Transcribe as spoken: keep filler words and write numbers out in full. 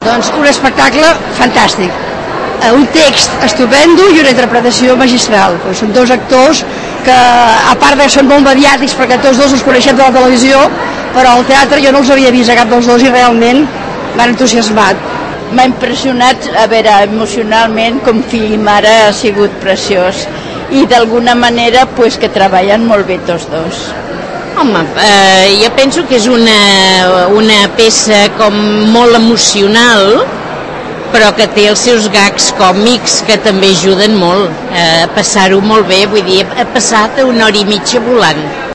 Doncs un espectacle fantàstic, un text estupendo i una interpretació magistral. Són dos actors que, a part de que són molt mediàtics, perquè tots dos els coneixem de la televisió, però al teatre jo no els havia vist a cap dels dos i realment m'han entusiasmat. M'ha impressionat, a veure, emocionalment, com fill i mare ha sigut preciós i d'alguna manera pues, que treballen molt bé tots dos. Home, eh, jo penso que és una, una peça com molt emocional, però que té els seus gags còmics que també ajuden molt a passar-ho molt bé, vull dir, he passat una hora i mitja volant.